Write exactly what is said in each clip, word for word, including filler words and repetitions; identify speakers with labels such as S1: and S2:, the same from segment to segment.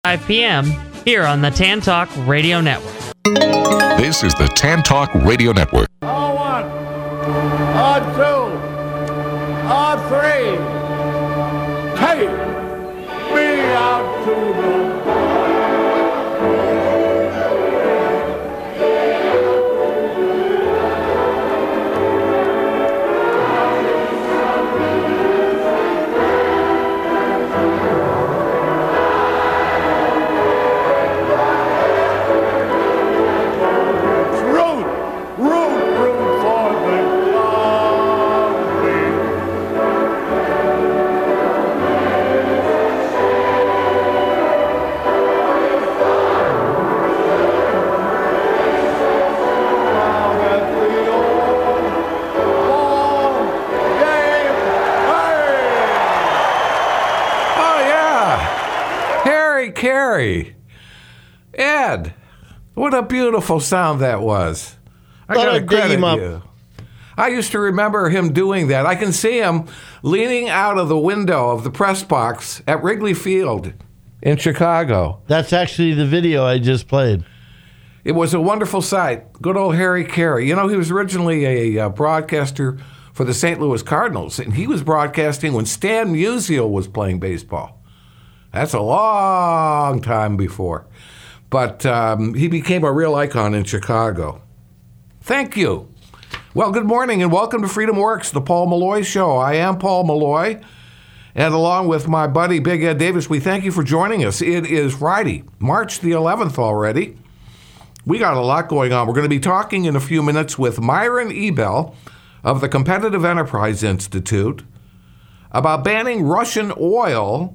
S1: five p.m. here on the Tan Talk Radio Network.
S2: This is the Tan Talk Radio Network.
S3: On one, on two, on three. Take me out to the
S4: Carey. Ed, what a beautiful sound that was. I
S5: Thought
S4: gotta
S5: I'd dig him
S4: credit
S5: up.
S4: you. I used to remember him doing that. I can see him leaning out of the window of the press box at Wrigley Field in Chicago.
S5: That's actually the video I just played.
S4: It was a wonderful sight. Good old Harry Carey. You know, he was originally a, uh broadcaster for the Saint Louis Cardinals, and he was broadcasting when Stan Musial was playing baseball. That's a long time before. But um, he became a real icon in Chicago. Thank you. Well, good morning and welcome to Freedom Works, the Paul Malloy Show. I am Paul Malloy, and along with my buddy Big Ed Davis, we thank you for joining us. It is Friday, March the eleventh already. We got a lot going on. We're going to be talking in a few minutes with Myron Ebell of the Competitive Enterprise Institute about banning Russian oil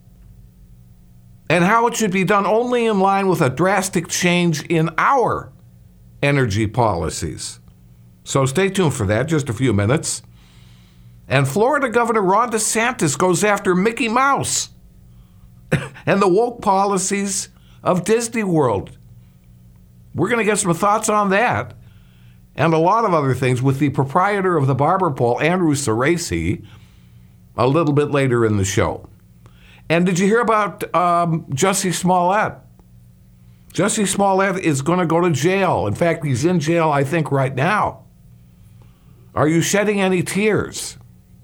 S4: and how it should be done only in line with a drastic change in our energy policies. So stay tuned for that, just a few minutes. And Florida Governor Ron DeSantis goes after Mickey Mouse and the woke policies of Disney World. We're going to get some thoughts on that and a lot of other things with the proprietor of the Barber Pole, Andrew Cerasi, a little bit later in the show. And did you hear about um, Jussie Smollett? Jussie Smollett is going to go to jail. In fact, he's in jail, I think, right now. Are you shedding any tears?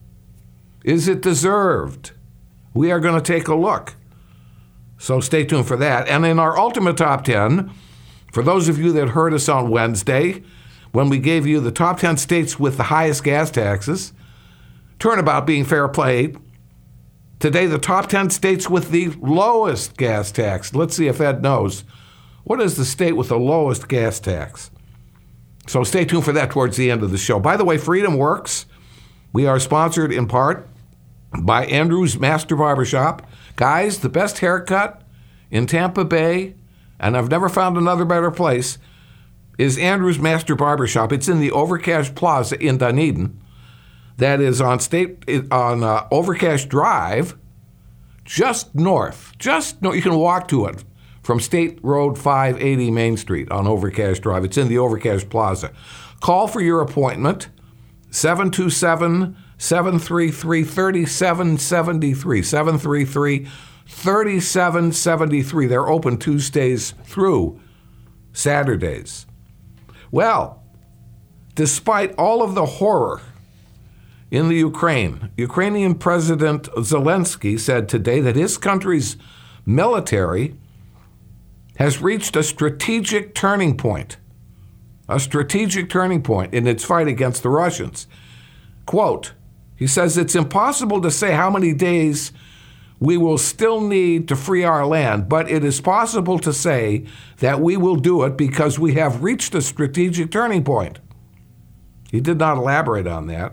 S4: Is it deserved? We are going to take a look. So stay tuned for that. And in our Ultimate Top ten, for those of you that heard us on Wednesday, when we gave you the top ten states with the highest gas taxes, turnabout being fair play. Today, the top ten states with the lowest gas tax. Let's see if Ed knows. What is the state with the lowest gas tax? So stay tuned for that towards the end of the show. By the way, Freedom Works. We are sponsored in part by Andrew's Master Barbershop. Guys, the best haircut in Tampa Bay, and I've never found another better place, is Andrew's Master Barbershop. It's in the Overcash Plaza in Dunedin. That is on state on uh, Overcash Drive, just north. Just north. You can walk to it from State Road five eighty Main Street on Overcash Drive. It's in the Overcash Plaza. Call for your appointment, seven two seven, seven three three, three seven seven three, seven three three, three seven seven three. They're open Tuesdays through Saturdays. Well, despite all of the horror in the Ukraine, Ukrainian President Zelensky said today that his country's military has reached a strategic turning point, a strategic turning point in its fight against the Russians. Quote, he says, it's impossible to say how many days we will still need to free our land, but it is possible to say that we will do it because we have reached a strategic turning point. He did not elaborate on that.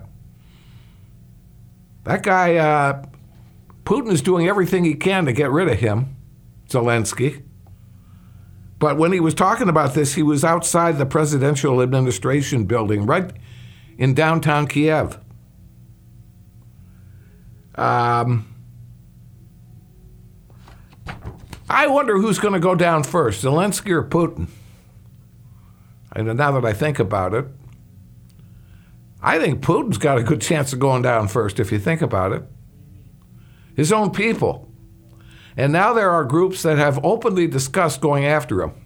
S4: That guy, uh, Putin is doing everything he can to get rid of him, Zelensky. But when he was talking about this, he was outside the presidential administration building right in downtown Kiev. Um, I wonder who's going to go down first, Zelensky or Putin? And now that I think about it, I think Putin's got a good chance of going down first, if you think about it. His own people. And now there are groups that have openly discussed going after him.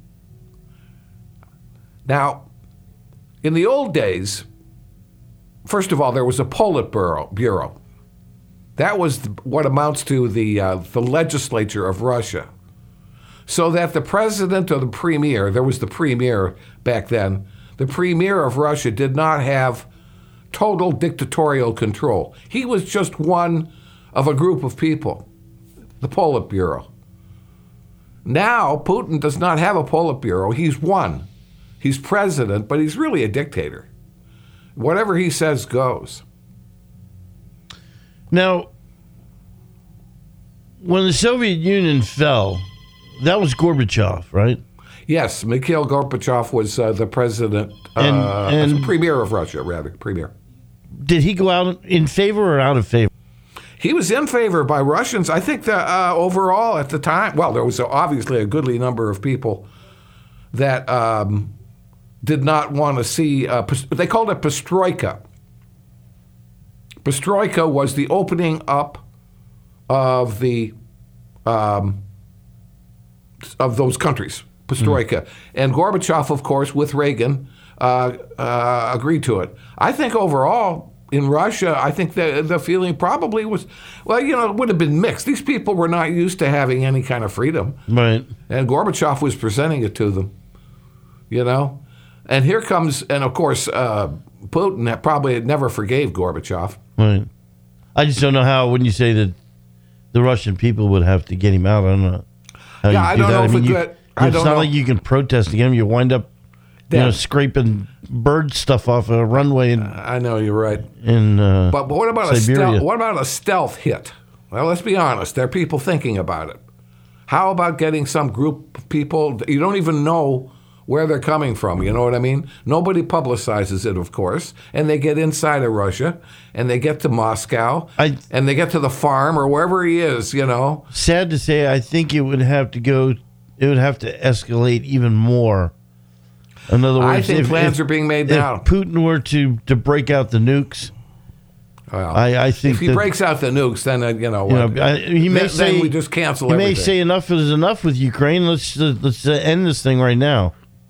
S4: Now, in the old days, first of all, there was a Politburo Bureau. That was what amounts to the uh, the legislature of Russia. So that the president or the premier, there was the premier back then, the premier of Russia did not have total dictatorial control. He was just one of a group of people, the Politburo. Now, Putin does not have a Politburo. He's one. He's president, but he's really a dictator. Whatever he says goes.
S5: Now, when the Soviet Union fell, that was Gorbachev, right?
S4: Yes, Mikhail Gorbachev was uh, the president, uh,
S5: And- and-
S4: premier of Russia, rather, premier.
S5: Did he go out in favor or out of favor?
S4: He was in favor by Russians. I think that uh, overall at the time, well, there was obviously a goodly number of people that um, did not want to see, uh, they called it Perestroika. Perestroika was the opening up of the um, of those countries, Perestroika. Mm. And Gorbachev, of course, with Reagan, uh, uh, agreed to it. I think overall, in Russia, I think the the feeling probably was, well, you know, it would have been mixed. These people were not used to having any kind of freedom.
S5: Right.
S4: And Gorbachev was presenting it to them, you know. And here comes, and of course, uh, Putin probably never forgave Gorbachev.
S5: Right. I just don't know how, when you say that the Russian people would have to get him out, I don't know how
S4: Yeah,
S5: you
S4: I
S5: do
S4: don't
S5: that.
S4: know if
S5: mean,
S4: it
S5: you,
S4: could- I
S5: it's
S4: don't
S5: not
S4: know.
S5: like you can protest against him. You wind up, you know,
S4: Yeah.
S5: scraping bird stuff off a runway in,
S4: I know, you're right.
S5: in uh,
S4: But, but what about a
S5: Siberia.
S4: stealth, what about a stealth hit? Well, let's be honest. There are people thinking about it. How about getting some group of people you don't even know where they're coming from? You know what I mean? Nobody publicizes it, of course, and they get inside of Russia, and they get to Moscow,
S5: I-
S4: and they get to the farm or wherever he is. You know,
S5: Sad to say, I think it would have to go, it would have to escalate even more. In other words,
S4: I think
S5: if,
S4: plans
S5: if,
S4: are being made
S5: if
S4: now.
S5: Putin were to, to break out the nukes,
S4: Well,
S5: I, I think
S4: if he
S5: that,
S4: breaks out the nukes, then uh, you know,
S5: you
S4: what?
S5: know, I, he may
S4: then,
S5: say
S4: then we just cancel
S5: he
S4: everything.
S5: may say enough is enough with Ukraine. Let's uh, let's uh, end this thing right now.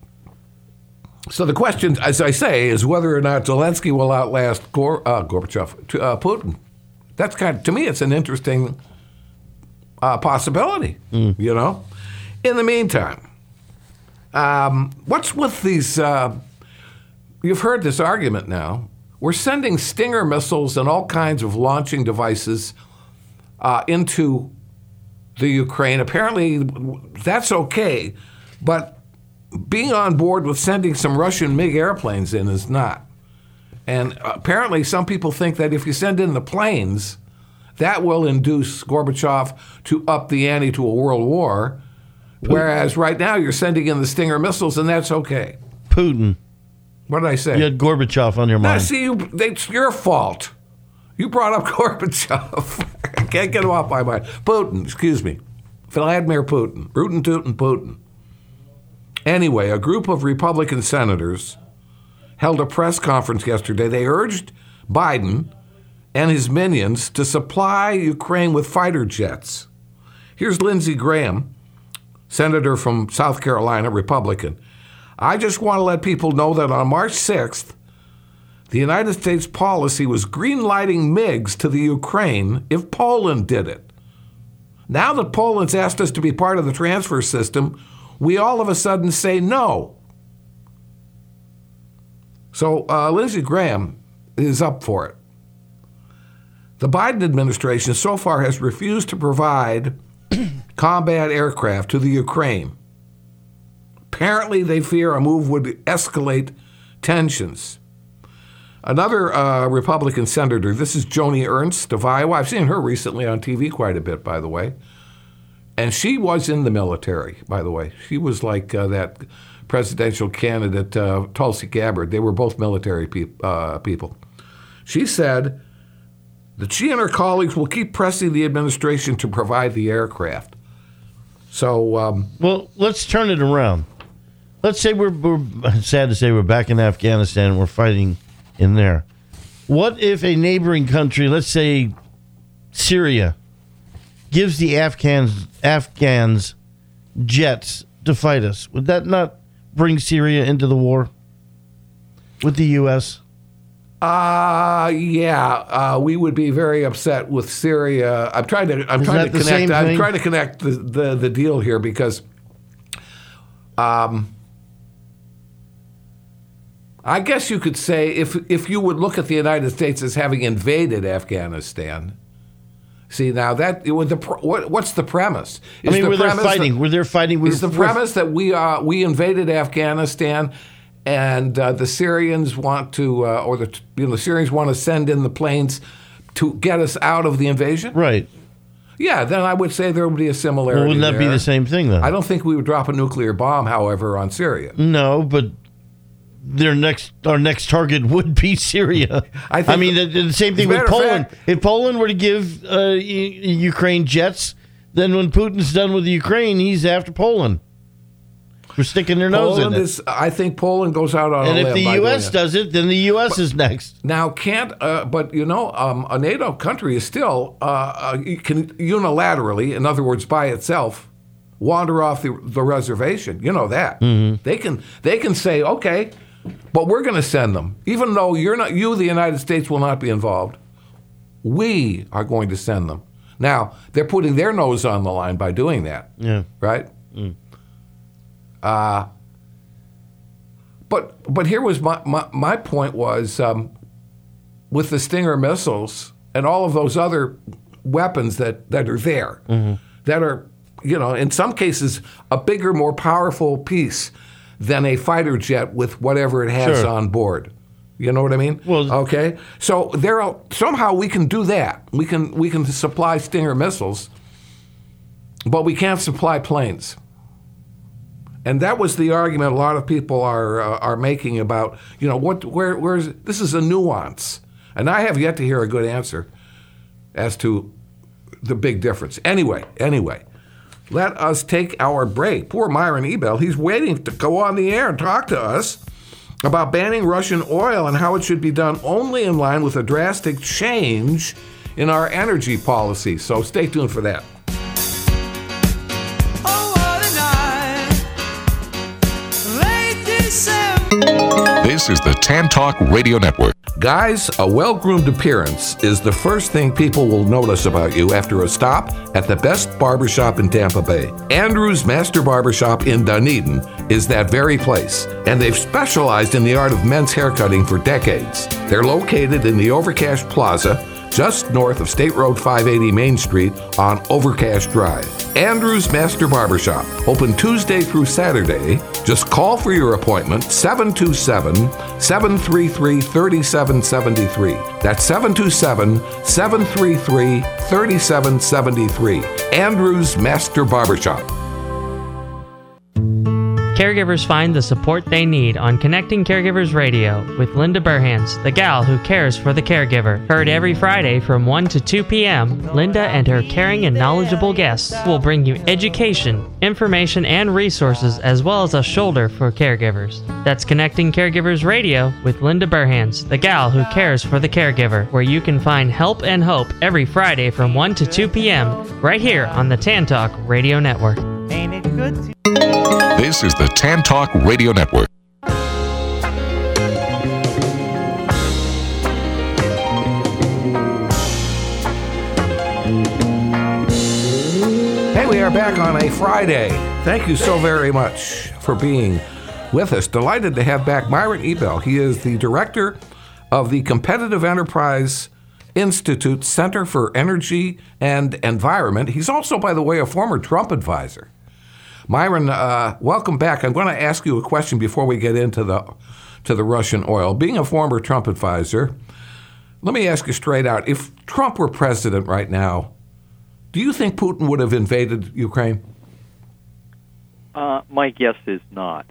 S4: So the question, as I say, is whether or not Zelensky will outlast Gor, uh, Gorbachev, to, uh, Putin. That's kind of, to me, it's an interesting uh, possibility.
S5: Mm.
S4: You know. In the meantime, um, what's with these? Uh, you've heard this argument now. We're sending Stinger missiles and all kinds of launching devices uh, into the Ukraine. Apparently, that's okay, but being on board with sending some Russian MiG airplanes in is not. And apparently some people think that if you send in the planes, that will induce Gorbachev to up the ante to a world war, whereas right now you're sending in the Stinger missiles, and that's okay.
S5: Putin.
S4: What did I say?
S5: You had Gorbachev on your
S4: Now,
S5: mind.
S4: see, you, it's your fault. You brought up Gorbachev. I can't get him off my mind. Putin, excuse me. Vladimir Putin. Rootin' tootin' Putin. Anyway, a group of Republican senators held a press conference yesterday. They urged Biden and his minions to supply Ukraine with fighter jets. Here's Lindsey Graham, senator from South Carolina, Republican. I just want to let people know that on March sixth, the United States policy was green-lighting MiGs to the Ukraine if Poland did it. Now that Poland's asked us to be part of the transfer system, we all of a sudden say no. So uh, Lindsey Graham is up for it. The Biden administration so far has refused to provide combat aircraft to the Ukraine. Apparently, they fear a move would escalate tensions. Another uh, Republican senator, this is Joni Ernst of Iowa. I've seen her recently on T V quite a bit, by the way. And she was in the military, by the way. She was like uh, that presidential candidate, uh, Tulsi Gabbard. They were both military peop- uh, people. She said that she and her colleagues will keep pressing the administration to provide the aircraft. So, um,
S5: Well, let's turn it around. Let's say we're, we're sad to say we're back in Afghanistan and we're fighting in there. What if a neighboring country, let's say Syria, gives the Afghans Afghans jets to fight us, would that not bring Syria into the war with the U S?
S4: Uh, yeah, uh, we would be very upset with Syria. I'm trying to, I'm
S5: Is
S4: trying
S5: that
S4: to
S5: the
S4: connect,
S5: same
S4: I'm
S5: thing?
S4: trying to connect the, the, the deal here because, um, I guess you could say if if you would look at the United States as having invaded Afghanistan. See, now that with the what, what's the premise?
S5: I mean,
S4: the
S5: were they
S4: premise
S5: fighting?
S4: that-
S5: Were they fighting? With,
S4: Is the premise that we uh, we invaded Afghanistan, and uh, the Syrians want to, uh, or the you know the Syrians want to send in the planes to get us out of the invasion?
S5: right?
S4: Yeah, then I would say there would be a similarity.
S5: Well, wouldn't that be
S4: there.
S5: the same thing then?
S4: I don't think we would drop a nuclear bomb, however, on Syria.
S5: No, but their next our next target would be Syria.
S4: I
S5: I,
S4: think-
S5: mean, the, the same thing
S4: As a
S5: with
S4: matter of
S5: Poland.
S4: fact-
S5: If Poland were to give uh, U- Ukraine jets, then when Putin's done with Ukraine, he's after Poland for sticking their nose
S4: Poland
S5: in it.
S4: is. I think Poland goes out on
S5: And
S4: a
S5: if
S4: limb
S5: the
S4: by
S5: U S
S4: doing it.
S5: does it, then the U S is next.
S4: Now, can't, uh, but you know, um, a NATO country is still, uh, uh, can unilaterally, in other words, by itself, wander off the, the reservation. You know that.
S5: Mm-hmm.
S4: They can they can say, okay, but we're going to send them. Even though you're not, you, the United States, will not be involved, we are going to send them. Now, they're putting their nose on the line by doing that.
S5: Yeah.
S4: Right? Uh, but but here was my, my, my point was, um, with the Stinger missiles and all of those other weapons that, that are there, that are, you know, in some cases, a bigger, more powerful piece than a fighter jet with whatever it has
S5: Sure.
S4: on board. You know what I mean?
S5: Well-
S4: okay. So there, are, somehow we can do that. We can we can supply Stinger missiles, but we can't supply planes. And that was the argument a lot of people are uh, are making about, you know, what where where's this is a nuance, and I have yet to hear a good answer as to the big difference. Anyway, anyway, let us take our break. Poor Myron Ebel, he's waiting to go on the air and talk to us about banning Russian oil and how it should be done only in line with a drastic change in our energy policy. So stay tuned for that.
S2: This is the Tan Talk Radio Network.
S4: Guys, a well-groomed appearance is the first thing people will notice about you after a stop at the best barbershop in Tampa Bay. Andrew's Master Barbershop in Dunedin is that very place, and they've specialized in the art of men's haircutting for decades. They're located in the Overcash Plaza, just north of State Road five eighty Main Street on Overcash Drive. Andrew's Master Barbershop, open Tuesday through Saturday. Just call for your appointment, seven two seven, seven three three, three seven seven three. That's seven two seven, seven three three, three seven seven three. Andrew's Master Barbershop.
S1: Caregivers find the support they need on Connecting Caregivers Radio with Linda Burhans, the gal who cares for the caregiver. Heard every Friday from one to two p.m., Linda and her caring and knowledgeable guests will bring you education, information, and resources, as well as a shoulder for caregivers. That's Connecting Caregivers Radio with Linda Burhans, the gal who cares for the caregiver, where you can find help and hope every Friday from one to two p.m. right here on the Tan Talk Radio Network.
S6: Ain't it good to
S2: This is the Tan Talk Radio Network.
S4: Hey, we are back on a Friday. Thank you so very much for being with us. Delighted to have back Myron Ebel. He is the director of the Competitive Enterprise Institute Center for Energy and Environment. He's also, by the way, a former Trump advisor. Myron, uh, welcome back. I'm going to ask you a question before we get into the to the Russian oil. Being a former Trump advisor, let me ask you straight out: if Trump were president right now, do you think Putin would have invaded Ukraine?
S7: Uh, my guess is not.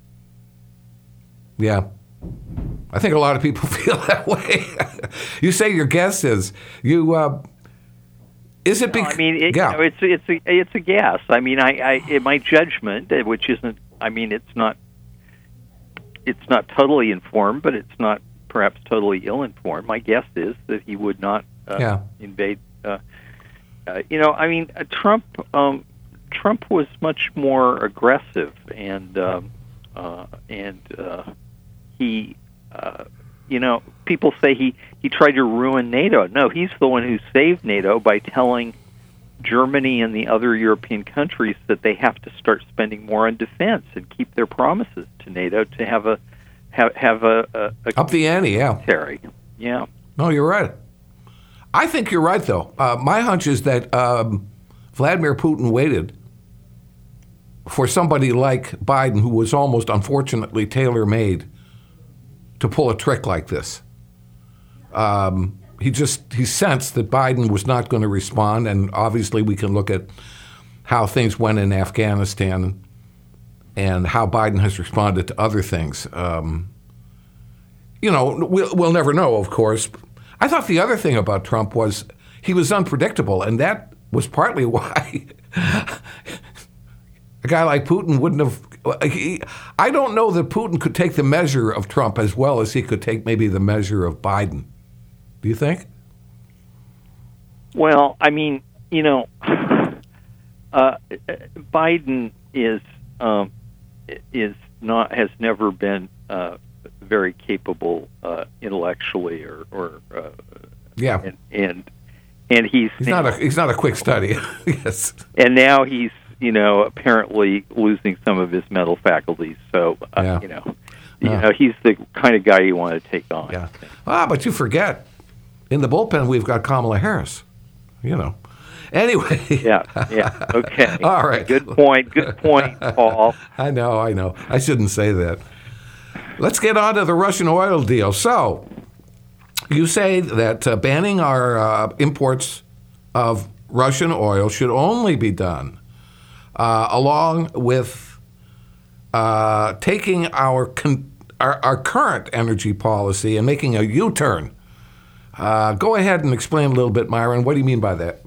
S4: Yeah. I think a lot of people feel that way. You say your guess is. You, uh, is it
S7: No,
S4: because...
S7: I mean, it,
S4: yeah.
S7: you know, it's it's a it's a guess. I mean, I, I in my judgment, uh, which isn't. I mean, it's not. It's not totally informed, but it's not perhaps totally ill-informed. My guess is that he would not uh,
S4: Yeah.
S7: invade uh, uh, you know, I mean, uh, Trump. Um, Trump was much more aggressive, and um, uh, and uh, he, uh, you know, people say he, he tried to ruin NATO. No, he's the one who saved NATO by telling Germany and the other European countries that they have to start spending more on defense and keep their promises to NATO to have a have have a, a, a
S4: Up the ante, yeah.
S7: military. Yeah.
S4: No, you're right. I think you're right, though. Uh, my hunch is that um, Vladimir Putin waited for somebody like Biden, who was almost unfortunately tailor-made, to pull a trick like this. Um, he just he sensed that Biden was not going to respond, and obviously we can look at how things went in Afghanistan and how Biden has responded to other things. Um, you know, we'll, we'll never know, of course. I thought the other thing about Trump was he was unpredictable, and that was partly why a guy like Putin wouldn't have. He, I don't know that Putin could take the measure of Trump as well as he could take maybe the measure of Biden. Do you think?
S7: Well, I mean, you know, uh, Biden is um, is not has never been uh, very capable uh, intellectually, or, or uh,
S4: yeah,
S7: and, and and he's
S4: he's not a he's not a quick study. Yes,
S7: and now he's, you know, apparently losing some of his mental faculties. So, uh,
S4: Yeah.
S7: you know, you
S4: Yeah.
S7: know, he's the kind of guy you want to take on.
S4: yeah. Ah, but you forget, in the bullpen we've got Kamala Harris. You know. Anyway.
S7: Yeah, yeah. Okay.
S4: All right.
S7: Good point. Good point, Paul.
S4: I know, I know. I shouldn't say that. Let's get on to the Russian oil deal. So, you say that uh, banning our uh, imports of Russian oil should only be done uh, along with uh, taking our, con- our our current energy policy and making a U-turn. Uh, go ahead and explain a little bit, Myron. What do you mean by that?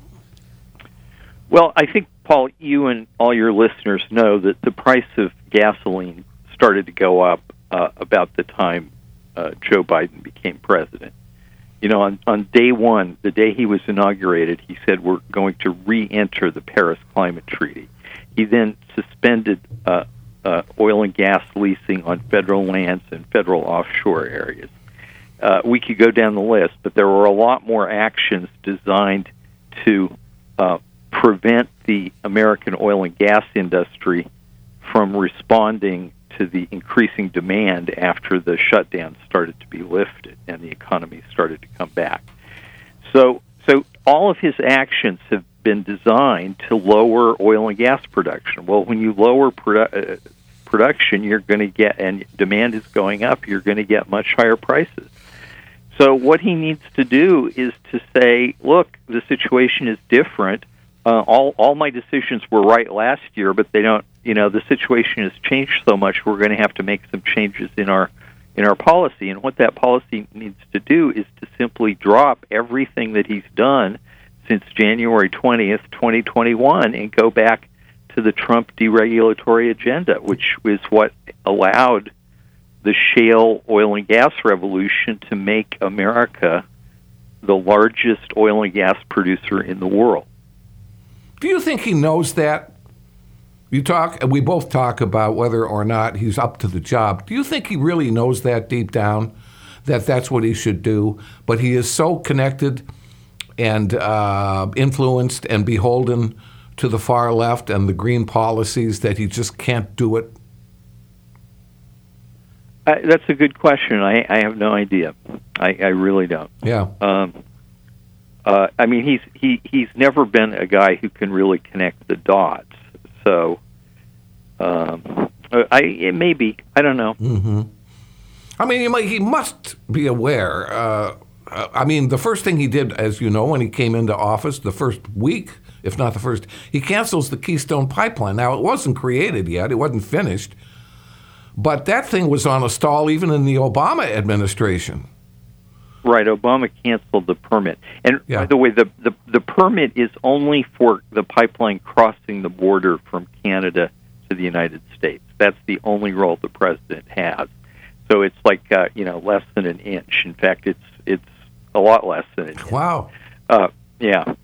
S7: Well, I think, Paul, you and all your listeners know that the price of gasoline started to go up uh, about the time uh, Joe Biden became president. You know, on, on day one, the day he was inaugurated, he said we're going to re-enter the Paris Climate Treaty. He then suspended uh, uh, oil and gas leasing on federal lands and federal offshore areas. Uh, we could go down the list, but there were a lot more actions designed to uh, prevent the American oil and gas industry from responding to the increasing demand after the shutdown started to be lifted and the economy started to come back. So, so all of his actions have been designed to lower oil and gas production. Well, when you lower produ- uh, production, you're going to get, and demand is going up, you're going to get much higher prices. So what he needs to do is to say, look, the situation is different. Uh, all all my decisions were right last year, but they don't. You know, the situation has changed so much. We're going to have to make some changes in our in our policy. And what that policy needs to do is to simply drop everything that he's done since January twentieth, twenty twenty-one, and go back to the Trump deregulatory agenda, which is what allowed the shale oil and gas revolution to make America the largest oil and gas producer in the world.
S4: Do you think he knows that? You talk, and we both talk about whether or not he's up to the job. Do you think he really knows that deep down, that that's what he should do? But he is so connected and uh, influenced and beholden to the far left and the green policies that he just can't do it?
S7: Uh, that's a good question. I, I have no idea. I, I really don't.
S4: Yeah.
S7: Um, uh, I mean, he's he he's never been a guy who can really connect the dots. So, um, I it may be. I don't know.
S4: Mm-hmm. I mean, he, might, he must be aware. Uh, I mean, the first thing he did, as you know, when he came into office, the first week, if not the first, he cancels the Keystone Pipeline. Now, it wasn't created yet. It wasn't finished. But that thing was on a stall even in the Obama administration.
S7: Right, Obama canceled the permit. And
S4: Yeah.
S7: by the way, the, the, the permit is only for the pipeline crossing the border from Canada to the United States. That's the only role the president has. So it's like, uh, you know, less than an inch. In fact, it's it's a lot less than an inch.
S4: Wow.
S7: Uh, yeah.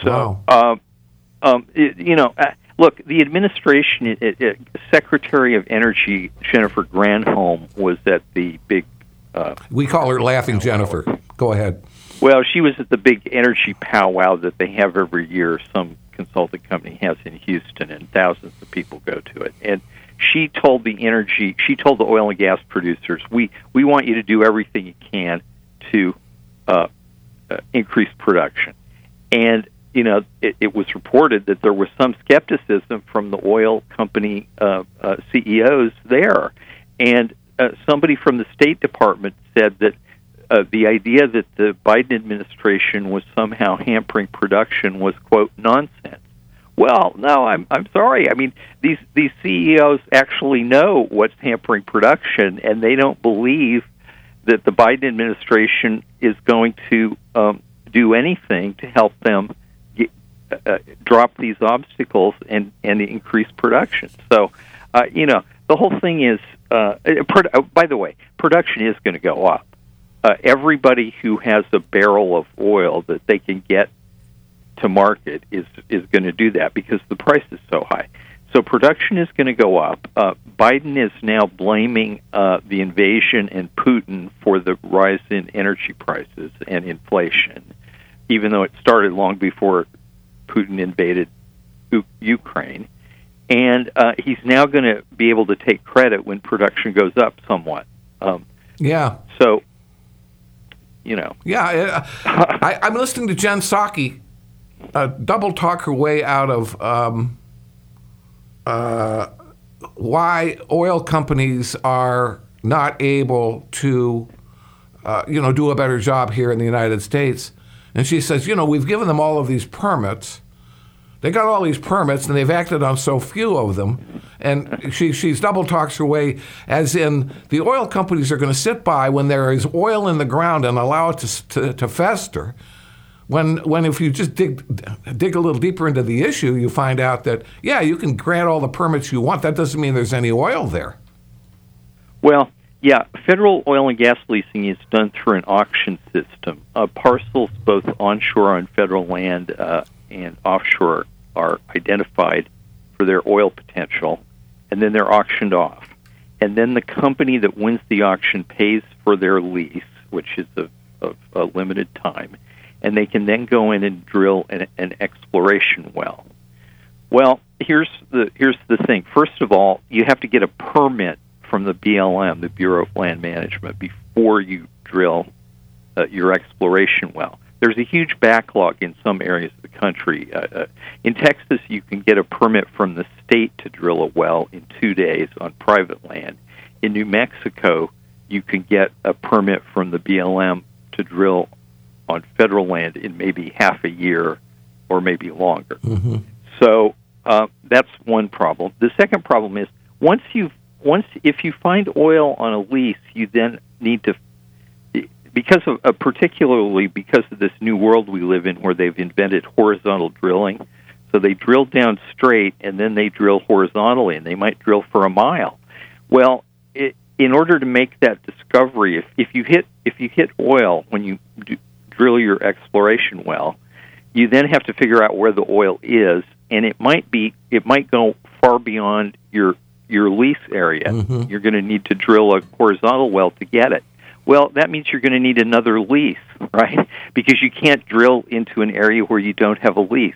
S7: So,
S4: Wow.
S7: uh, um, it, you know, uh, look, the administration, it, it, it, Secretary of Energy Jennifer Granholm was at the big. Uh,
S4: We call her Laughing Jennifer. Go ahead.
S7: well, she was at the big energy powwow that they have every year. Some consulting company has in Houston, and thousands of people go to it. And she told the energy, she told the oil and gas producers, we we want you to do everything you can to uh, uh, increase production. And you know, it, it was reported that there was some skepticism from the oil company uh, uh, C E Os there, and uh, somebody from the State Department said that uh, the idea that the Biden administration was somehow hampering production was, quote, nonsense. Well, no, I'm I'm sorry. I mean, these these C E Os actually know what's hampering production, and they don't believe that the Biden administration is going to um, do anything to help them get, uh, drop these obstacles and, and increase production. So, uh, you know, the whole thing is, uh, pro- by the way, production is going to go up. Uh, everybody who has a barrel of oil that they can get to market is is going to do that because the price is so high. So production is going to go up. Uh, Biden is now blaming uh, the invasion and Putin for the rise in energy prices and inflation, even though it started long before Putin invaded U- Ukraine. And uh, he's now going to be able to take credit when production goes up somewhat. Um,
S4: Yeah.
S7: so, you know.
S4: Yeah. uh, I, I'm listening to Jen Psaki uh, double talk her way out of um, uh, why oil companies are not able to, uh, you know, do a better job here in the United States. And she says, you know, we've given them all of these permits. They got all these permits, and they've acted on so few of them. And she she's double talks her way, as in the oil companies are going to sit by when there is oil in the ground and allow it to to, to fester. When when if you just dig dig a little deeper into the issue, you find out that yeah, you can grant all the permits you want. That doesn't mean there's any oil there.
S7: Well, yeah, federal oil and gas leasing is done through an auction system. Uh, parcels both onshore on federal land uh, and offshore are identified for their oil potential, and then they're auctioned off. And then the company that wins the auction pays for their lease, which is of, of a limited time, and they can then go in and drill an, an exploration well. Well, here's the here's the thing. First of all, you have to get a permit from the B L M, the Bureau of Land Management, before you drill uh, your exploration well. There's a huge backlog in some areas of the country. Uh, uh, in Texas, you can get a permit from the state to drill a well in two days on private land. In New Mexico, you can get a permit from the B L M to drill on federal land in maybe half a year or maybe longer.
S4: Mm-hmm.
S7: So uh, that's one problem. The second problem is once you once if you find oil on a lease, you then need to, because of uh, particularly because of this new world we live in where they've invented horizontal drilling. So they drill down straight and then they drill horizontally, and they might drill for a mile. Well, it, in order to make that discovery, if, if you hit if you hit oil when you do, drill your exploration well, you then have to figure out where the oil is, and it might be it might go far beyond your your lease area.
S4: Mm-hmm.
S7: You're going to need to drill a horizontal well to get it. Well, that means you're going to need another lease, right? Because you can't drill into an area where you don't have a lease.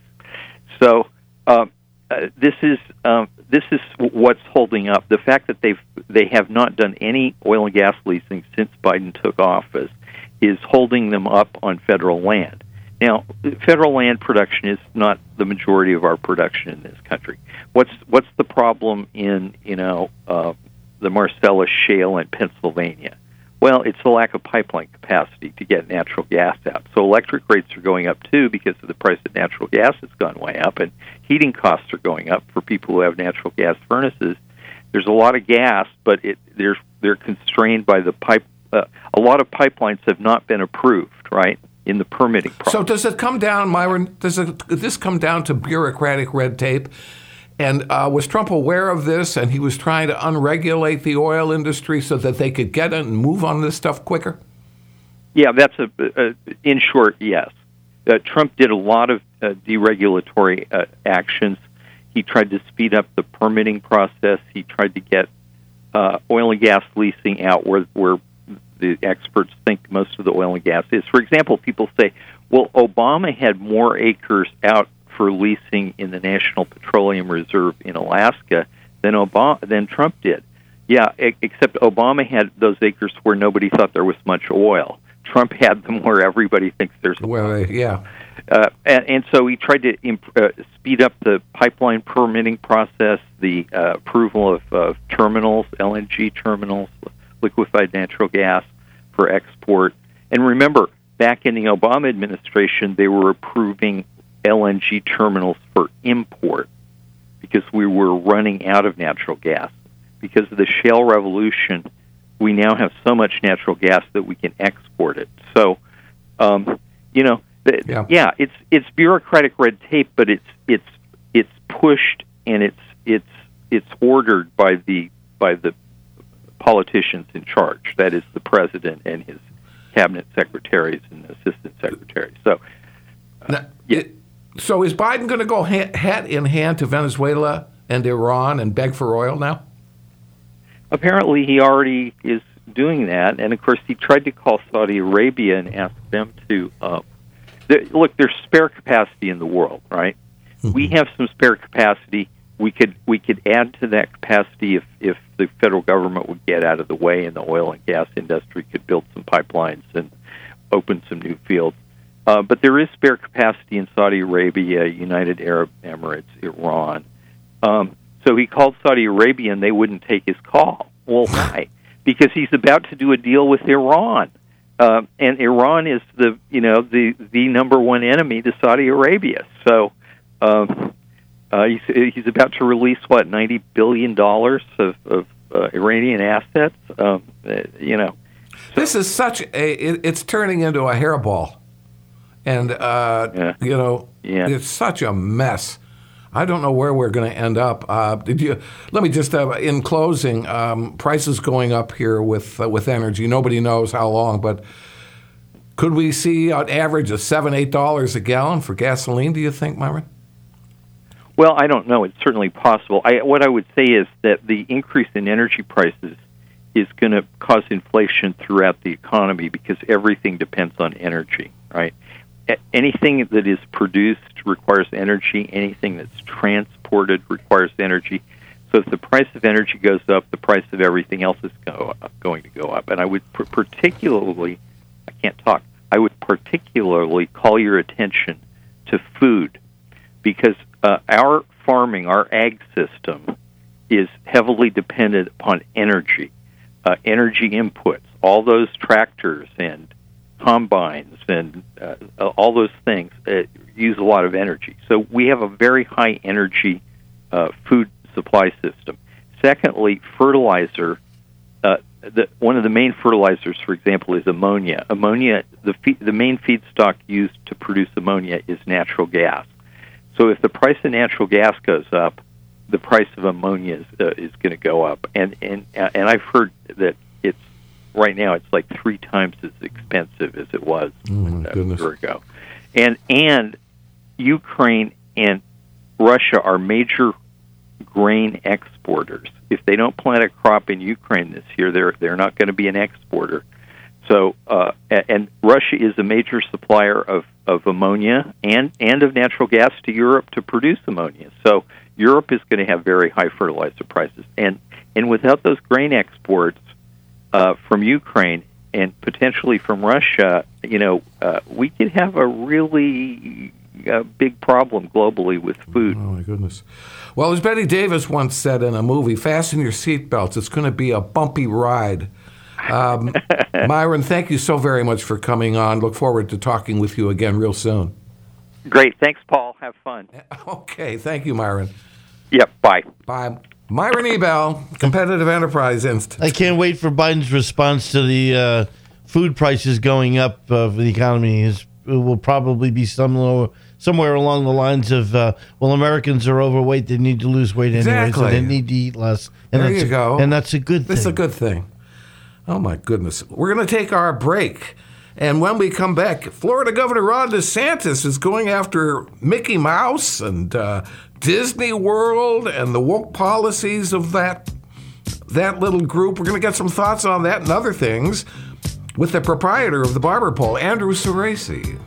S7: So uh, uh, this is um, this is what's holding up the fact that they've they have not done any oil and gas leasing since Biden took office is holding them up on federal land. Now, federal land production is not the majority of our production in this country. What's what's the problem in you know uh, the Marcellus Shale in Pennsylvania? Well, it's the lack of pipeline capacity to get natural gas out. So electric rates are going up, too, because of the price of natural gas has gone way up, and heating costs are going up for people who have natural gas furnaces. There's a lot of gas, but it, they're, they're constrained by the pipe. Uh, a lot of pipelines have not been approved, right, in the permitting process.
S4: So does it come down, Myron, does, it, does this come down to bureaucratic red tape? And uh, was Trump aware of this, and he was trying to unregulate the oil industry so that they could get it and move on this stuff quicker?
S7: Yeah, that's a, a in short, yes. Uh, Trump did a lot of uh, deregulatory uh, actions. He tried to speed up the permitting process. He tried to get uh, oil and gas leasing out where where the experts think most of the oil and gas is. For example, people say, well, Obama had more acres out for leasing in the National Petroleum Reserve in Alaska than Obama than Trump did. Yeah, except Obama had those acres where nobody thought there was much oil. Trump had them where everybody thinks there's oil.
S4: Well, uh, yeah.
S7: Uh, and, and so he tried to imp- uh, speed up the pipeline permitting process, the uh, approval of uh, terminals, L N G terminals, liquefied natural gas for export. And remember, back in the Obama administration, they were approving L N G terminals for import because we were running out of natural gas. Because of the shale revolution, we now have so much natural gas that we can export it. So, um, you know, th-
S4: Yeah.
S7: yeah, it's it's bureaucratic red tape, but it's it's it's pushed and it's it's it's ordered by the by the politicians in charge. That is the president and his cabinet secretaries and assistant secretaries. So, uh,
S4: Now,
S7: yeah.
S4: it- so is Biden going to go ha- hat in hand to Venezuela and Iran and beg for oil now?
S7: Apparently, he already is doing that, and of course, he tried to call Saudi Arabia and ask them to uh, th- look. There's spare capacity in the world, right? Mm-hmm. We have some spare capacity. We could we could add to that capacity if if the federal government would get out of the way, and the oil and gas industry could build some pipelines and open some new fields. Uh, but there is spare capacity in Saudi Arabia, United Arab Emirates, Iran. Um, So he called Saudi Arabia, and they wouldn't take his call. Well, why? Because he's about to do a deal with Iran, uh, and Iran is the you know the the number one enemy to Saudi Arabia. So um, uh, he's, he's about to release what ninety billion dollars of, of uh, Iranian assets. Um, uh, you know,
S4: This is such a, it, it's turning into a hairball. And, uh,
S7: Yeah.
S4: you know,
S7: Yeah.
S4: it's such a mess. I don't know where we're going to end up. Uh, did you? Let me just, uh, in closing, um, prices going up here with uh, with energy. Nobody knows how long, but could we see an average of seven, eight dollars a gallon for gasoline? Do you think, Myron?
S7: well, I don't know. It's certainly possible. I, what I would say is that the increase in energy prices is going to cause inflation throughout the economy because everything depends on energy, right? A- anything that is produced requires energy. Anything that's transported requires energy. So if the price of energy goes up, the price of everything else is go up, going to go up. And I would pr- particularly, I can't talk, I would particularly call your attention to food because uh, our farming, our ag system, is heavily dependent upon energy, uh, energy inputs, all those tractors and combines and uh, all those things uh, use a lot of energy. So we have a very high energy uh, food supply system. Secondly, fertilizer. Uh, the, one of the main fertilizers, for example, is ammonia. Ammonia, the fe- the main feedstock used to produce ammonia is natural gas. So if the price of natural gas goes up, the price of ammonia is, uh, is going to go up. And and and I've heard that it's right now it's like three times as expensive as it was
S4: my
S7: a
S4: goodness.
S7: year ago. And and Ukraine and Russia are major grain exporters. If they don't plant a crop in Ukraine this year, they're they're not going to be an exporter. So uh, and Russia is a major supplier of, of ammonia and, and of natural gas to Europe to produce ammonia. So Europe is going to have very high fertilizer prices. And and without those grain exports uh, from Ukraine and potentially from Russia, you know, uh, we could have a really uh, big problem globally with food.
S4: Oh, my goodness. Well, as Betty Davis once said in a movie, fasten your seatbelts. It's going to be a bumpy ride. Um, Myron, thank you so very much for coming on. Look forward to talking with you again real soon.
S7: Great. Thanks, Paul. Have fun.
S4: Okay. Thank you, Myron.
S7: Yep. Bye.
S4: Bye. Myron Ebell, Competitive Enterprise Institute.
S5: I can't wait for Biden's response to the uh, food prices going up uh, for the economy. His, it will probably be some low, somewhere along the lines of, uh, well, Americans are overweight. They need to lose weight anyway, so
S4: Exactly.
S5: they need to eat less. And
S4: There
S5: that's
S4: you
S5: a,
S4: go.
S5: And that's a good thing.
S4: It's a good thing. Oh, my goodness. We're going to take our break. And when we come back, Florida Governor Ron DeSantis is going after Mickey Mouse and uh, Disney World and the woke policies of that that little group. We're going to get some thoughts on that and other things with the proprietor of the Barber Pole, Andrew Cerasi.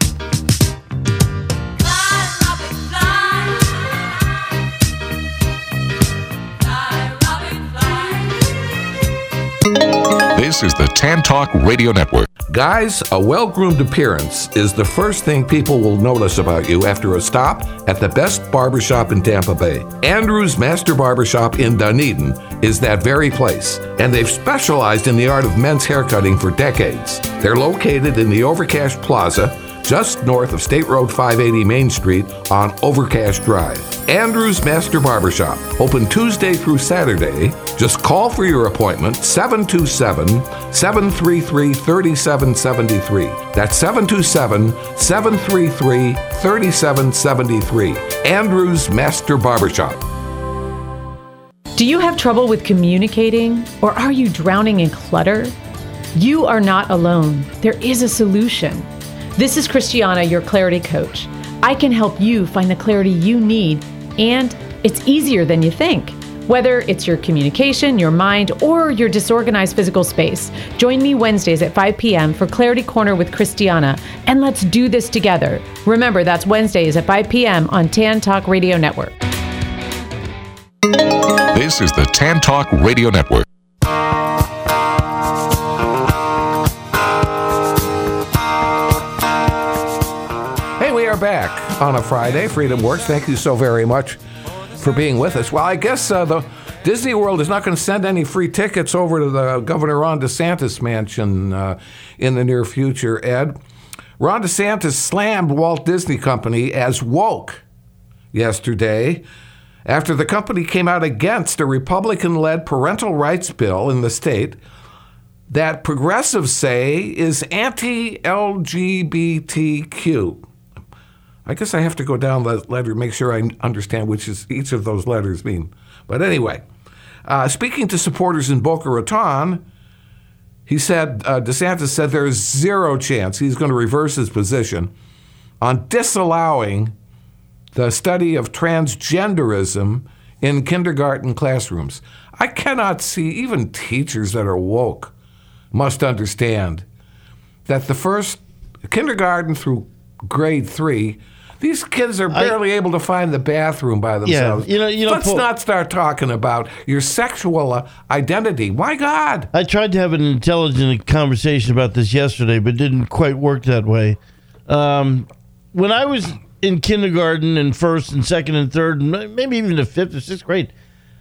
S2: This is the Tan Talk Radio Network.
S4: Guys, a well-groomed appearance is the first thing people will notice about you after a stop at the best barbershop in Tampa Bay. Andrew's Master Barbershop in Dunedin is that very place, and they've specialized in the art of men's haircutting for decades. They're located in the Overcash Plaza, just north of State Road five eighty Main Street on Overcash Drive. Andrew's Master Barbershop, open Tuesday through Saturday. Just call for your appointment, seven two seven, seven three three, three seven seven three. That's seven two seven, seven three three, three seven seven three. Andrew's Master Barbershop.
S6: Do you have trouble with communicating, or are you drowning in clutter? You are not alone. There is a solution. This is Christiana, your clarity coach. I can help you find the clarity you need, and it's easier than you think. Whether it's your communication, your mind, or your disorganized physical space, join me Wednesdays at five p.m. for Clarity Corner with Christiana, and let's do this together. Remember, that's Wednesdays at five p.m. on Tan Talk Radio Network.
S2: This is the Tan Talk Radio Network.
S4: Back on a Friday. Freedom Works. Thank you so very much for being with us. Well, I guess uh, the Disney World is not going to send any free tickets over to the Governor Ron DeSantis mansion uh, in the near future, Ed. Ron DeSantis slammed Walt Disney Company as woke yesterday after the company came out against a Republican-led parental rights bill in the state that progressives say is anti-L G B T Q. I guess I have to go down the letter and make sure I understand which is each of those letters mean. But anyway, uh, speaking to supporters in Boca Raton, he said, uh, DeSantis said there is zero chance he's going to reverse his position on disallowing the study of transgenderism in kindergarten classrooms. I cannot see, even teachers that are woke must understand that the first kindergarten through grade three, these kids are barely I, able to find the bathroom by themselves.
S5: Yeah, you know, you know,
S4: Let's
S5: Paul,
S4: not start talking about your sexual uh, identity. My God.
S5: I tried to have an intelligent conversation about this yesterday, but didn't quite work that way. Um, when I was in kindergarten and first and second and third, and maybe even the fifth or sixth grade,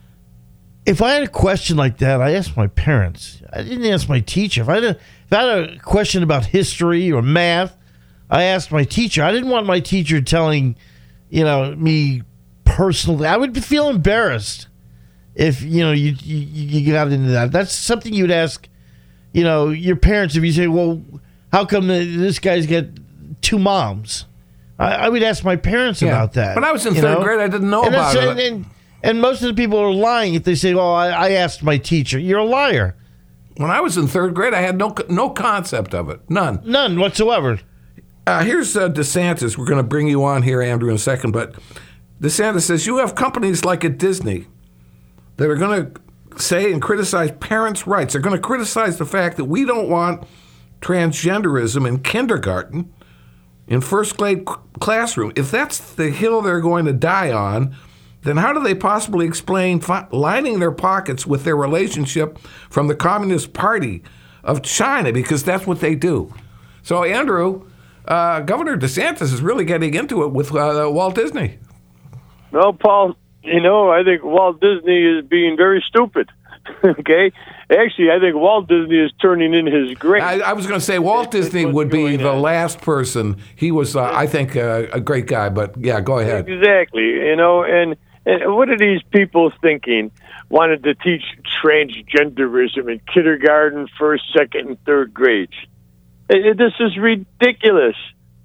S5: if I had a question like that, I asked my parents. I didn't ask my teacher. If I had a, if I had a question about history or math, I asked my teacher. I didn't want my teacher telling, you know, me personally. I would feel embarrassed if, you know, you, you you got into that. That's something you'd ask, you know, your parents. If you say, well, how come this guy's got two moms? I, I would ask my parents yeah. about that.
S4: When I was in third know? grade, I didn't know
S5: and
S4: about it.
S5: And, and, and most of the people are lying if they say, well, I, I asked my teacher. You're a liar.
S4: When I was in third grade, I had no no concept of it. None.
S5: None whatsoever.
S4: Uh, here's uh, DeSantis. We're going to bring you on here, Andrew, in a second. But DeSantis says you have companies like at Disney that are going to say and criticize parents' rights. They're going to criticize the fact that we don't want transgenderism in kindergarten, in first grade classroom. If that's the hill they're going to die on, then how do they possibly explain fi- lining their pockets with their relationship from the Communist Party of China? Because that's what they do. So, Andrew... Uh, Governor DeSantis is really getting into it with uh, Walt Disney.
S8: No, Paul, you know, I think Walt Disney is being very stupid. Okay? Actually, I think Walt Disney is turning in his grave.
S4: I, I was going to say Walt Disney would be the on. last person. He was, uh, I think, uh, a great guy, but yeah, go ahead.
S8: Exactly. You know, and, and what are these people thinking? Wanted to teach transgenderism in kindergarten, first, second, and third grades. This is ridiculous.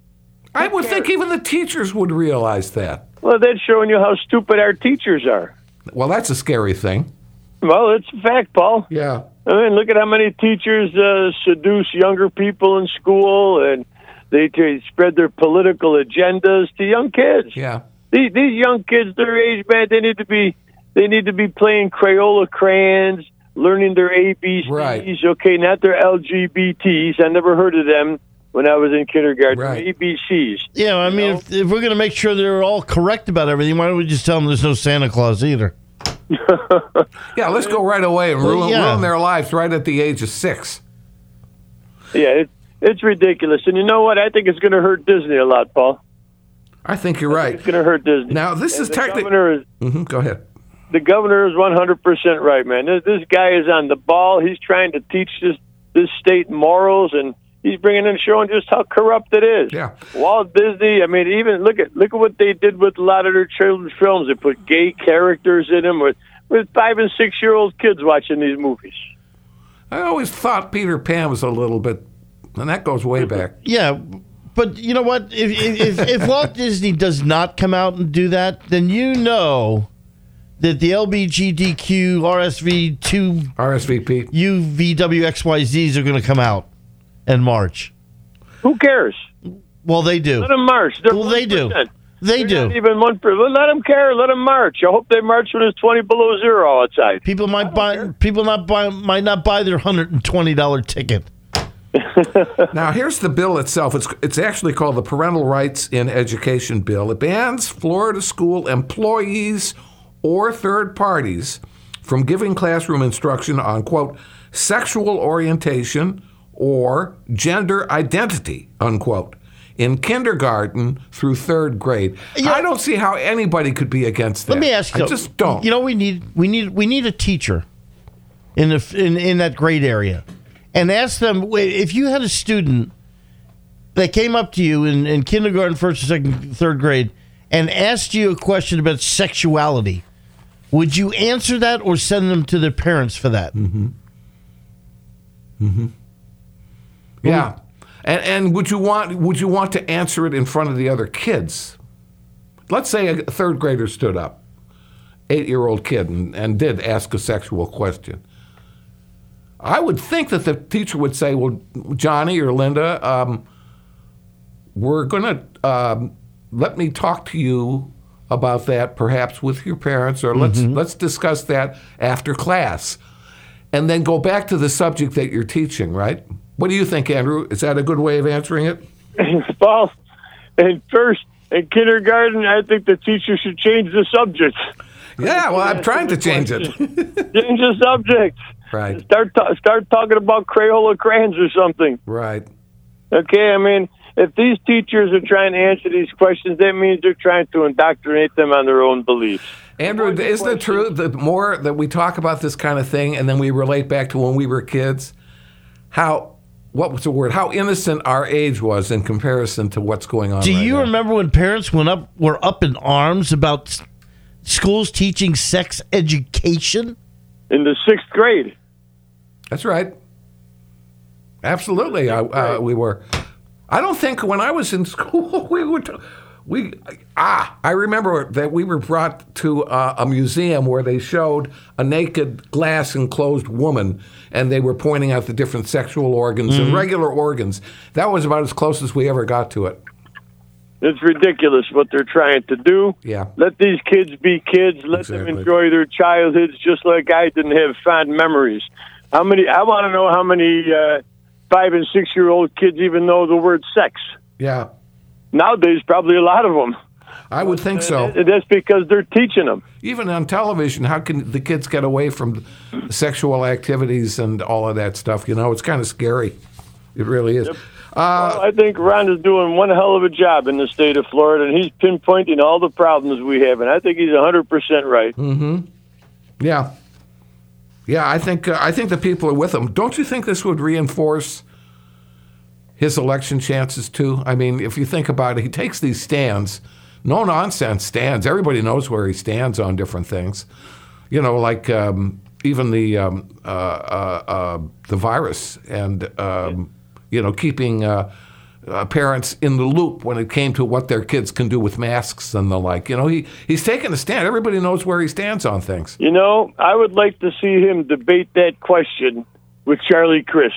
S4: I would think even the teachers would realize that.
S8: Well, that's showing you how stupid our teachers are.
S4: Well, that's a scary thing.
S8: Well, it's a fact, Paul.
S4: Yeah.
S8: I mean, look at how many teachers uh, seduce younger people in school, and they, they spread their political agendas to young kids.
S4: Yeah.
S8: These, these young kids, their age, man, they need to be they need to be playing Crayola crayons, learning their A B Cs.
S4: Right.
S8: Okay, not their L G B Ts. I never heard of them when I was in kindergarten.
S4: Right.
S8: A B Cs.
S5: Yeah, I mean, if, if we're going to make sure they're all correct about everything, why don't we just tell them there's no Santa Claus either?
S4: Yeah, let's go right away and
S5: Well,
S4: ruin,
S5: yeah.
S4: ruin their lives right at the age of six.
S8: Yeah, it, it's ridiculous. And you know what? I think it's going to hurt Disney a lot, Paul.
S4: I think you're right.
S8: It's going to hurt Disney.
S4: Now, this
S8: And
S4: is
S8: the
S4: technically...
S8: governor is
S4: hmm Go ahead.
S8: the governor is one hundred percent right, man. This, this guy is on the ball. He's trying to teach this this state morals, and he's bringing in showing just how corrupt it is.
S4: Yeah.
S8: Walt Disney. I mean, even look at look at what they did with a lot of their children's films. They put gay characters in them with with five and six year old kids watching these movies.
S4: I always thought Peter Pan was a little bit... And that goes way back.
S5: Yeah, but you know what? If, if, if, if Walt Disney does not come out and do that, then you know that the L G B T Q, R S V two,
S4: R S V P.
S5: U V W X Y Zs are going to come out and march.
S8: Who cares?
S5: Well, they do.
S8: Let them march. They're
S5: Well, they do.
S8: one percent.
S5: They
S8: They're
S5: do.
S8: Not even one per. Let them care. Let them march. I hope they march when it's twenty below zero outside.
S5: People might buy. People not buy. Might not buy their hundred and twenty dollar ticket.
S4: Now, here's the bill itself. It's it's actually called the Parental Rights in Education Bill. It bans Florida school employees or third parties from giving classroom instruction on, quote, sexual orientation or gender identity, unquote, in kindergarten through third grade.
S5: Yeah.
S4: I don't see how anybody could be against that.
S5: Let me ask you.
S4: I just don't.
S5: You know, we need we need we need a teacher in the in, in that grade area, and ask them if you had a student that came up to you in, in kindergarten, first, or second, third grade, and asked you a question about sexuality, would you answer that or send them to their parents for that?
S4: Mm-hmm. Mm-hmm. Yeah. And, and would you want would you want to answer it in front of the other kids? Let's say a third grader stood up, eight-year-old kid, and, and did ask a sexual question. I would think that the teacher would say, well, Johnny or Linda, um, we're going to um, let me talk to you about that, perhaps with your parents, or let's
S5: Mm-hmm.
S4: let's discuss that after class, and then go back to the subject that you're teaching, right? What do you think, Andrew? Is that a good way of answering it?
S8: Paul, in first, in kindergarten, I think the teacher should change the subject.
S4: Yeah, well, I'm trying to change it.
S8: Change the subject.
S4: Right,
S8: Start ta- start talking about Crayola crayons or something.
S4: right.
S8: Okay, I mean, if these teachers are trying to answer these questions, that means they're trying to indoctrinate them on their own beliefs.
S4: Andrew, isn't it true that the more that we talk about this kind of thing and then we relate back to when we were kids, how, what was the word, how innocent our age was in comparison to what's going on
S5: Do
S4: right
S5: you
S4: now?
S5: remember when parents went up were up in arms about s- schools teaching sex education?
S8: In the sixth grade.
S4: That's right. Absolutely, I, uh, we were. I don't think when I was in school we would. We ah, I remember that we were brought to uh, a museum where they showed a naked, glass enclosed woman, and they were pointing out the different sexual organs
S5: Mm-hmm.
S4: and regular organs. That was about as close as we ever got to it.
S8: It's ridiculous what they're trying to do.
S4: Yeah.
S8: Let these kids be kids. Let
S4: Exactly.
S8: them enjoy their childhoods just like I didn't have fond memories. How many? I want to know how many uh, five and six year old kids even know the word sex.
S4: Yeah,
S8: Nowadays, probably a lot of them.
S4: I would think so.
S8: And that's because they're teaching them.
S4: Even on television, how can the kids get away from sexual activities and all of that stuff? You know, it's kind of scary. It really is. Uh,
S8: Well, I think Ron is doing one hell of a job in the state of Florida, and he's pinpointing all the problems we have, and I think he's one hundred percent right.
S4: Yeah, yeah. I think uh, I think the people are with him. Don't you think this would reinforce his election chances too? I mean, if you think about it, he takes these stands, no nonsense stands. Everybody knows where he stands on different things. You know, like um, even the um, uh, uh, uh, the virus and um, you know keeping. Uh, Uh, parents in the loop when it came to what their kids can do with masks and the like. You know, he, he's taking a stand. Everybody knows where he stands on things.
S8: You know, I would like to see him debate that question with Charlie Crist.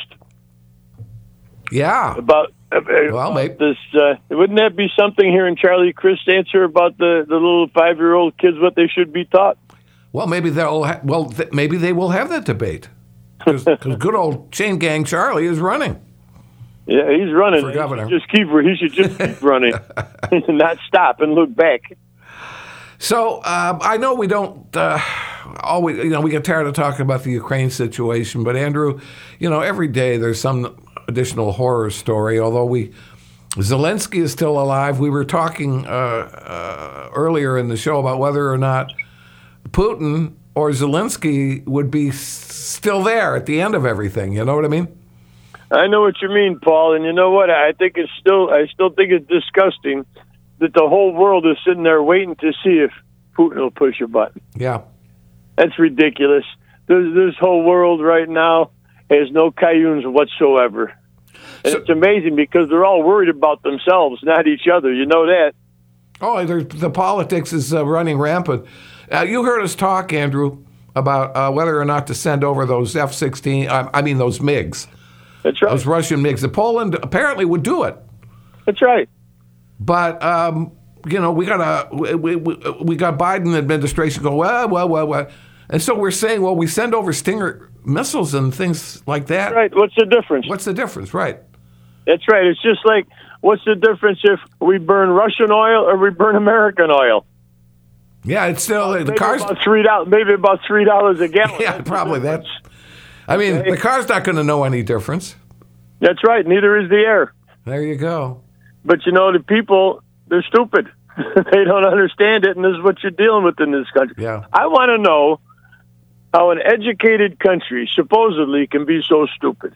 S4: Yeah.
S8: About, uh,
S4: Well,
S8: about
S4: maybe.
S8: this. Uh, wouldn't that be something, hearing Charlie Crist answer about the, the little five-year-old kids what they should be taught?
S4: Well, maybe they'll. Ha- well, th- maybe they will have that debate because good old Chain Gang Charlie is running.
S8: Yeah, he's running.
S4: For governor.
S8: He should just keep. He should just keep running, not stop and look back.
S4: So uh, I know we don't uh, always, you know, we get tired of talking about the Ukraine situation, but Andrew, you know, every day there's some additional horror story. Although we, Zelensky is still alive. We were talking uh, uh, earlier in the show about whether or not Putin or Zelensky would be s- still there at the end of everything. You know what I mean?
S8: I know what you mean, Paul, and you know what? I think it's still. I still think it's disgusting that the whole world is sitting there waiting to see if Putin will push a button.
S4: Yeah.
S8: That's ridiculous. This, this whole world right now has no cayunes whatsoever. And
S4: So-
S8: it's amazing because they're all worried about themselves, not each other. You know that?
S4: Oh, there's, the politics is uh, running rampant. Uh, you heard us talk, Andrew, about uh, whether or not to send over those F sixteen, I, I mean those MiGs,
S8: That's right.
S4: those Russian MiGs. The Poland apparently would do it.
S8: That's right.
S4: But, um, you know, we got a, we, we, we got Biden administration going, well, well, well, well. And so we're saying, well, we send over Stinger missiles and things like that.
S8: That's right. What's the difference?
S4: What's the difference? Right.
S8: That's right. It's just like, what's the difference if we burn Russian oil or we burn American oil?
S4: Yeah, it's still, the
S8: Maybe
S4: car's,
S8: about three dollars. Maybe about three dollars a gallon.
S4: yeah,
S8: That's the
S4: probably that.
S8: difference.
S4: I mean, the car's not going to know any difference.
S8: That's right. Neither is the air.
S4: There you go.
S8: But you know, the people, they're stupid. They don't understand it, and this is what you're dealing with in this country.
S4: Yeah.
S8: I want to know how an educated country supposedly can be so stupid.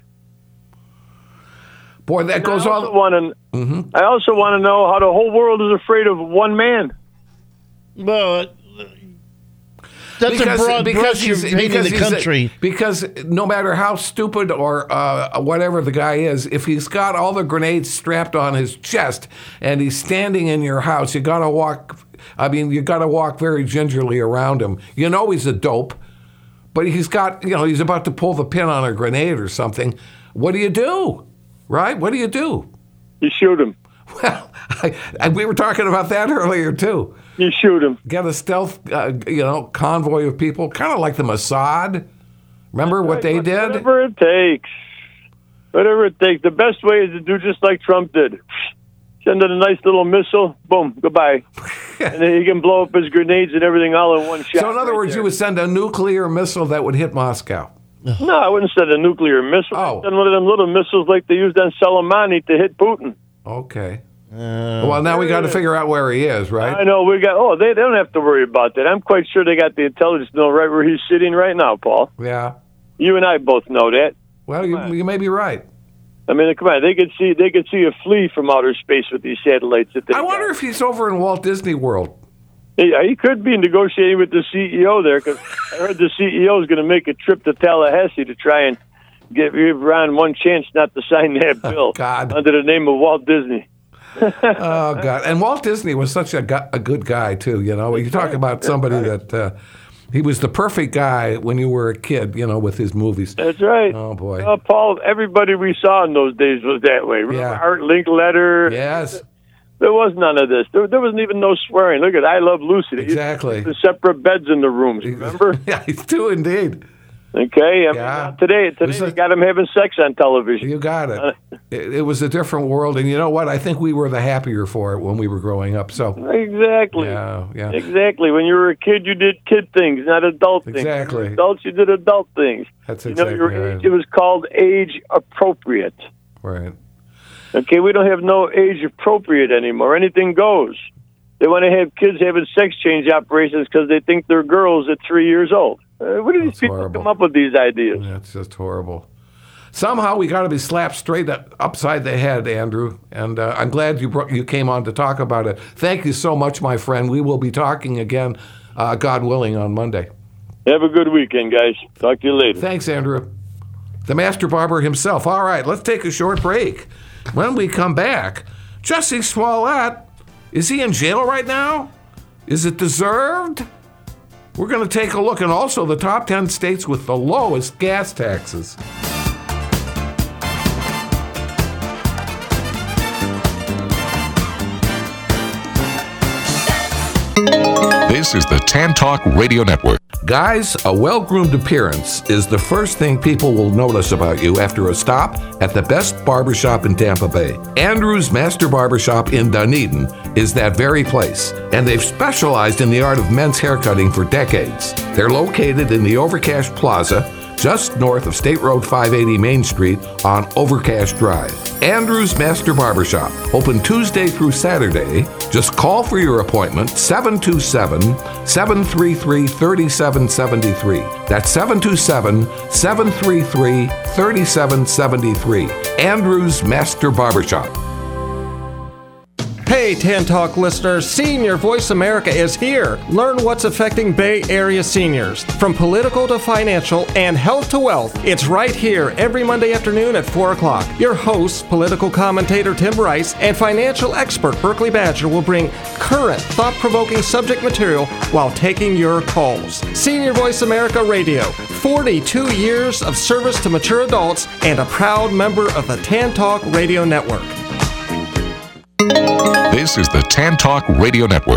S4: Boy, that goes
S8: I also
S4: all.
S8: want to.
S4: Mhm.
S8: I also want to know how the whole world is afraid of one man.
S5: Well, that's a broad brush. You're
S4: he's-
S5: painting
S4: because
S5: the
S4: he's a-
S5: country.
S4: because no matter how stupid or uh, whatever the guy is, if he's got all the grenades strapped on his chest and he's standing in your house, you got to walk. I mean, you got to walk very gingerly around him. You know he's a dope, but he's got, you know, he's about to pull the pin on a grenade or something. What do you do? Right? What do you do?
S8: You shoot him.
S4: Well, I, I, we were talking about that earlier too.
S8: You shoot him.
S4: Get a stealth, uh, you know, convoy of people, kind of like the Mossad. Remember what they did?
S8: Whatever it takes. Whatever it takes. The best way is to do just like Trump did. Send in a nice little missile. Boom. Goodbye. And then he can blow up his grenades and everything all in one shot.
S4: So, in other
S8: right
S4: words,
S8: there.
S4: you would send a nuclear missile that would hit Moscow.
S8: No, I wouldn't send a nuclear missile.
S4: Oh.
S8: I'd send one of them little missiles like they used on Soleimani to hit Putin.
S4: Okay.
S5: Uh,
S4: Well, now we got to figure out where he is,
S8: I
S4: right?
S8: know we got. Oh, they, they don't have to worry about that. I'm quite sure they got the intelligence to know right where he's sitting right now, Paul.
S4: Yeah.
S8: You and I both know that.
S4: Well, you, you may be right.
S8: I mean, come on, they could see they could see a flea from outer space with these satellites. That they
S4: I wonder
S8: got.
S4: if he's over in Walt Disney World.
S8: Yeah, he could be negotiating with the C E O there, because I heard the C E O is going to make a trip to Tallahassee to try and give give Ron one chance not to sign that bill
S4: God.
S8: under the name of Walt Disney.
S4: Oh, God. And Walt Disney was such a, gu- a good guy, too. You know, you talk about somebody that uh, he was the perfect guy when you were a kid, you know, with his movies.
S8: That's right.
S4: Oh, boy.
S8: Uh, Paul, everybody we saw in those days was that way. Remember
S4: Yeah.
S8: Art Linkletter?
S4: Yes,
S8: There was none of this. There, there wasn't even no swearing. Look at I Love Lucy. They used to
S4: exactly.
S8: put the separate beds in the rooms, remember?
S4: Yeah, he's too indeed.
S8: Okay. I mean,
S4: Yeah.
S8: now today, today
S4: was
S8: they
S4: a-
S8: got him having sex on television.
S4: You got it. it. It was a different world, and you know what? I think we were the happier for it when we were growing up. So,
S8: Exactly.
S4: yeah, yeah.
S8: Exactly. When you were a kid, you did kid things, not adult things.
S4: Exactly.
S8: When you were adults, you did adult things.
S4: That's
S8: You know,
S4: exactly
S8: your
S4: right.
S8: age, it was called age appropriate.
S4: Right.
S8: Okay, we don't have no age appropriate anymore. Anything goes. They want to have kids having sex change operations because they think they're girls at three years old. Uh, where do these
S4: That's
S8: people
S4: horrible.
S8: come up with these ideas?
S4: That's just horrible. Somehow we got to be slapped straight up, upside the head, Andrew. And uh, I'm glad you brought, you came on to talk about it. Thank you so much, my friend. We will be talking again, uh, God willing, on Monday.
S8: Have a good weekend, guys. Talk to you later.
S4: Thanks, Andrew. The master barber himself. All right, let's take a short break. When we come back, Jussie Smollett, is he in jail right now? Is it deserved? We're going to take a look, and also the top ten states with the lowest gas taxes.
S2: This is the Tan Talk Radio Network.
S4: Guys, a well-groomed appearance is the first thing people will notice about you after a stop at the best barbershop in Tampa Bay. Andrew's Master Barbershop in Dunedin is that very place, and they've specialized in the art of men's haircutting for decades. They're located in the Overcash Plaza, just north of State Road five eighty Main Street on Overcash Drive. Andrew's Master Barbershop, open Tuesday through Saturday. Just call for your appointment, seven two seven, seven three three, three seven seven three. That's seven two seven, seven three three, three seven seven three. Andrew's Master Barbershop.
S9: Hey, Tan Talk listeners, Senior Voice America is here. Learn what's affecting Bay Area seniors, from political to financial and health to wealth. It's right here every Monday afternoon at four o'clock. Your hosts, political commentator Tim Rice and financial expert Berkeley Badger, will bring current, thought-provoking subject material while taking your calls. Senior Voice America Radio, forty-two years of service to mature adults and a proud member of the Tan Talk Radio Network.
S2: This is the Tan Talk Radio Network.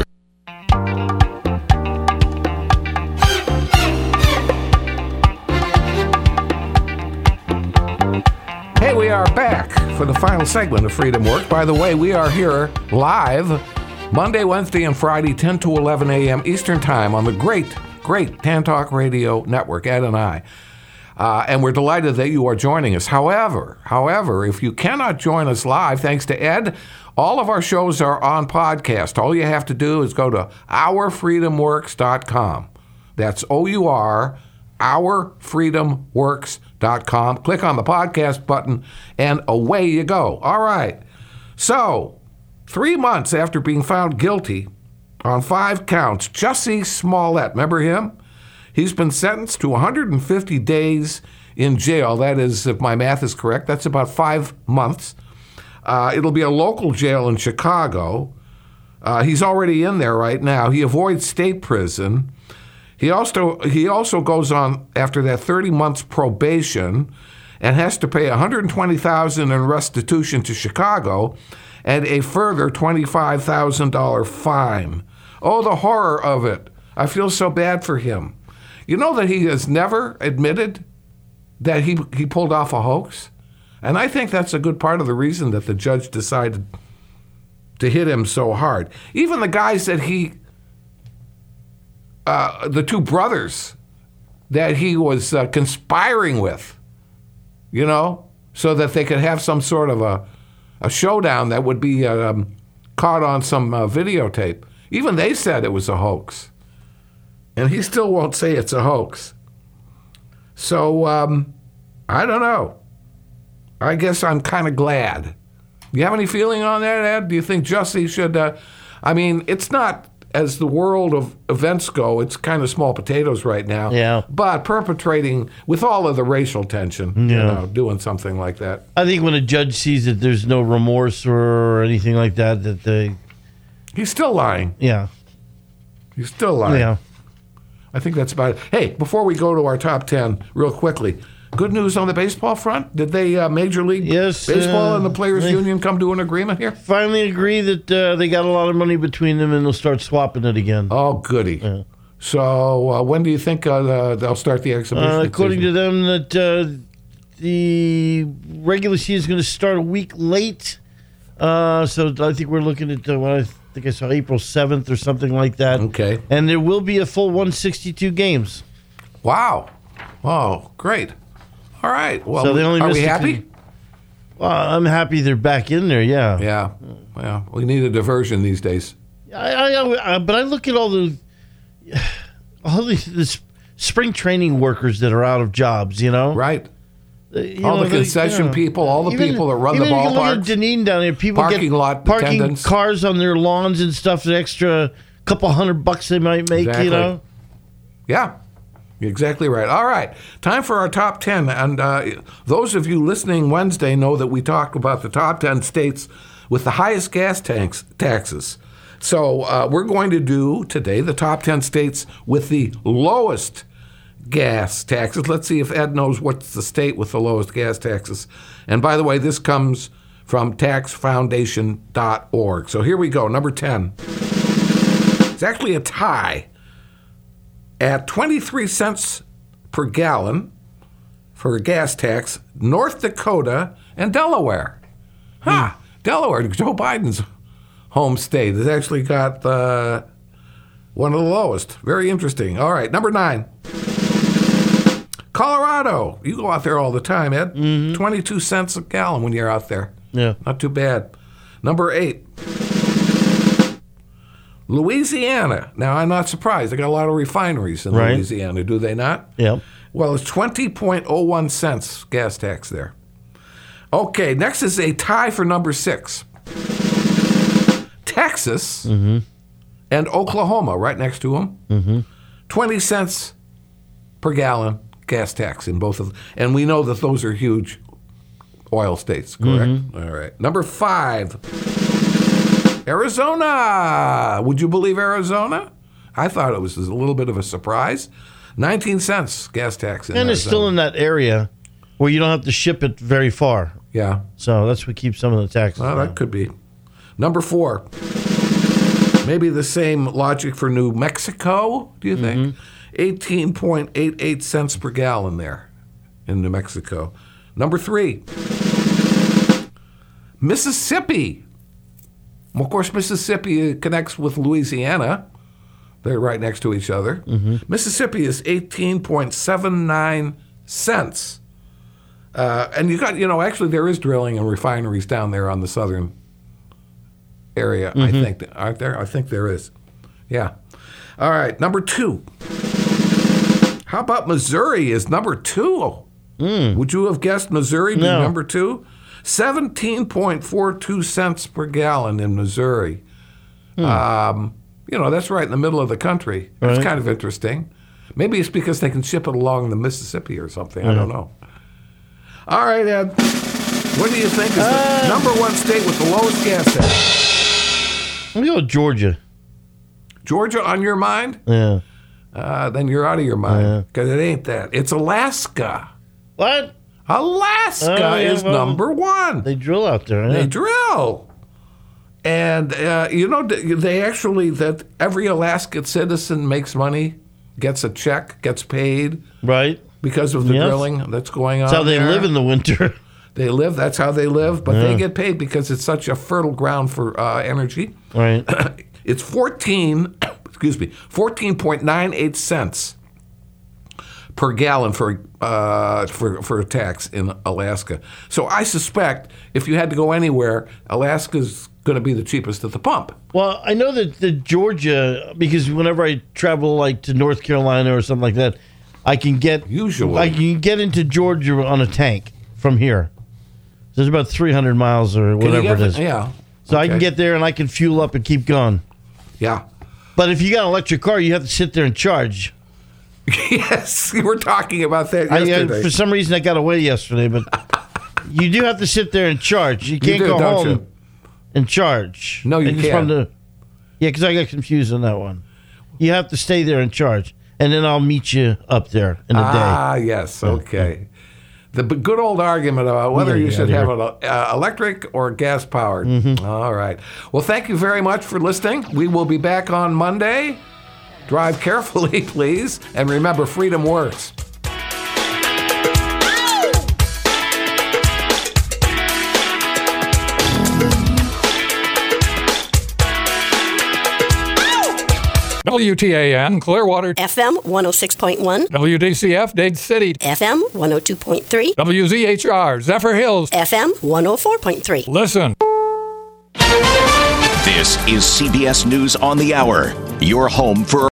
S4: Hey, we are back for the final segment of Freedom Works. By the way, we are here live Monday, Wednesday, and Friday, ten to eleven a.m. Eastern Time on the great, great Tan Talk Radio Network, Ed and I. Uh, and we're delighted that you are joining us. However, however, if you cannot join us live, thanks to Ed, all of our shows are on podcast. All you have to do is go to our freedom works dot com. That's O U R, our freedom works dot com. Click on the podcast button, and away you go. All right. So, three months after being found guilty on five counts, Jussie Smollett, remember him? He's been sentenced to one hundred fifty days in jail. That is, if my math is correct, that's about five months. Uh, it'll be a local jail in Chicago. Uh, he's already in there right now. He avoids state prison. He also he also goes on after that thirty months probation and has to pay one hundred twenty thousand dollars in restitution to Chicago and a further twenty-five thousand dollars fine. Oh, the horror of it. I feel so bad for him. You know that he has never admitted that he he pulled off a hoax? And I think that's a good part of the reason that the judge decided to hit him so hard. Even the guys that he, uh, the two brothers that he was uh, conspiring with, you know, so that they could have some sort of a, a showdown that would be um, caught on some uh, videotape. Even they said it was a hoax. And he still won't say it's a hoax. So, um, I don't know. I guess I'm kind of glad. You have any feeling on that, Ed? Do you think Jussie should, uh, I mean, it's not, as the world of events go, it's kind of small potatoes right now.
S5: Yeah.
S4: But perpetrating, with all of the racial tension,
S5: Yeah.
S4: you know, doing something like that.
S5: I think when a judge sees that there's no remorse or anything like that, that they...
S4: He's still lying.
S5: Yeah.
S4: He's still lying.
S5: Yeah.
S4: I think that's about it. Hey, before we go to our top ten, real quickly, good news on the baseball front? Did they, uh, Major League
S5: Yes,
S4: Baseball
S5: uh,
S4: and the Players
S5: they-
S4: Union come to an agreement here?
S5: Finally agree that uh, they got a lot of money between them and they'll start swapping it again.
S4: Oh, goody. So uh, when do you think uh, the, they'll start the exhibition?
S5: Uh, according to them, that uh, the regular season is going to start a week late. Uh, so I think we're looking at, uh, what I think I saw, April seventh or something like that.
S4: Okay.
S5: And there will be a full one hundred sixty-two games.
S4: Wow. Oh, great. All right. Well,
S5: So they only
S4: are
S5: missed
S4: we
S5: the
S4: happy?
S5: two- Well, I'm happy they're back in there, yeah.
S4: Yeah. Well, we need a diversion these days.
S5: I, I, I, but I look at all the all the, the s- spring training workers that are out of jobs, you know?
S4: Right.
S5: Uh, you
S4: All
S5: know,
S4: the
S5: they-
S4: concession
S5: yeah.
S4: people, all the
S5: Even-
S4: people that run the
S5: even you look at
S4: ballparks.
S5: Dunedin down there, people
S4: Parking
S5: get
S4: lot
S5: parking
S4: attendants.
S5: cars on their lawns and stuff, an extra couple hundred bucks they might make,
S4: Exactly.
S5: you know?
S4: Yeah, you're exactly right. All right, time for our top ten. And uh, those of you listening Wednesday know that we talked about the top ten states with the highest gas tanks, taxes. So uh, we're going to do today the top ten states with the lowest gas taxes. Let's see if Ed knows what's the state with the lowest gas taxes. And by the way, this comes from tax foundation dot org. So here we go, number ten. It's actually a tie at twenty-three cents per gallon for a gas tax, North Dakota and Delaware. Ha! Hmm. Delaware, Joe Biden's home state, has actually got uh, one of the lowest. Very interesting. All right, number nine. Colorado. You go out there all the time, Ed. Mm-hmm. twenty-two cents a gallon when you're out there.
S5: Yeah.
S4: Not too bad. Number eight. Louisiana. Now, I'm not surprised. They got a lot of refineries in
S5: right.
S4: Louisiana, do they not?
S5: Yeah.
S4: Well, it's twenty point oh one cents gas tax there. Okay, next is a tie for number six. Texas
S5: mm-hmm.
S4: and Oklahoma, right next to them.
S5: Mm-hmm.
S4: twenty cents per gallon gas tax in both of them. And we know that those are huge oil states, correct?
S5: Mm-hmm.
S4: All right. Number five. Arizona. Would you believe Arizona? I thought it was a little bit of a surprise. nineteen cents gas tax in
S5: And
S4: Arizona.
S5: it's still in that area where you don't have to ship it very far.
S4: Yeah.
S5: So that's what keeps some of the taxes
S4: Well,
S5: down.
S4: that could be. Number four. Maybe the same logic for New Mexico, do you think?
S5: Mm-hmm.
S4: eighteen point eight eight cents per gallon there in New Mexico. Number three. Mississippi. Well, of course, Mississippi connects with Louisiana. They're right next to each other.
S5: Mm-hmm.
S4: Mississippi is eighteen point seven nine cents. Uh, and you got, you know, actually there is drilling and refineries down there on the southern area,
S5: Mm-hmm.
S4: I think. Aren't there? I think there is. Yeah. All right, number two. How about Missouri is number two?
S5: Mm.
S4: Would you have guessed Missouri being
S5: No.
S4: number two? seventeen point four two cents per gallon in Missouri.
S5: Hmm.
S4: Um, you know, that's right in the middle of the country. That's
S5: Right.
S4: kind of interesting. Maybe it's because they can ship it along the Mississippi or something. I don't know. All right, Ed. What do you think is the
S5: Uh,
S4: number one state with the lowest gas tax?
S5: Let me go with Georgia.
S4: Georgia on your mind?
S5: Yeah.
S4: Uh, then you're out of your mind because it ain't that. It's Alaska.
S5: What?
S4: Alaska
S5: Oh, yeah,
S4: is
S5: well,
S4: number one.
S5: They drill out there. Yeah.
S4: They drill. And, uh, you know, they actually, that every Alaskan citizen makes money, gets a check, gets paid
S5: Right.
S4: because of the
S5: Yes.
S4: drilling that's going on.
S5: That's how they
S4: there.
S5: live in the winter.
S4: They live, that's how they live, but
S5: Yeah.
S4: they get paid because it's such a fertile ground for uh, energy.
S5: Right.
S4: It's fourteen, excuse me, fourteen point nine eight cents per gallon for uh, for for a tax in Alaska. So I suspect if you had to go anywhere, Alaska's going to be the cheapest at the pump.
S5: Well, I know that the Georgia, because whenever I travel like to North Carolina or something like that, I can get
S4: Usually.
S5: I can get into Georgia on a tank from here. So it's about three hundred miles or
S4: Can you
S5: whatever
S4: get
S5: it is.
S4: the- Yeah.
S5: So I can
S4: Okay.
S5: get there and I can fuel up and keep going.
S4: Yeah.
S5: But if you got an electric car, you have to sit there and charge.
S4: Yes, we were talking about that
S5: I, uh,
S4: yesterday.
S5: for some reason, I got away yesterday, but you do have to sit there and charge. You can't
S4: do,
S5: go
S4: don't
S5: home
S4: you?
S5: and charge.
S4: No, you
S5: I just
S4: can't.
S5: wanted to- yeah, because I got confused on that one. You have to stay there and charge, and then I'll meet you up there in a
S4: Ah, yes. Okay. The b- good old argument about whether
S5: Yeah,
S4: you
S5: yeah,
S4: should
S5: yeah.
S4: have an uh, electric or gas powered.
S5: Mm-hmm.
S4: All right. Well, thank you very much for listening. We will be back on Monday. Drive carefully, please. And remember, freedom works.
S10: W T A N, Clearwater.
S11: F M one oh six point one.
S10: W D C F, Dade City.
S11: F M one oh two point three.
S10: W Z H R, Zephyr Hills.
S11: F M one oh four point three.
S10: Listen.
S12: This is C B S News on the Hour, your home for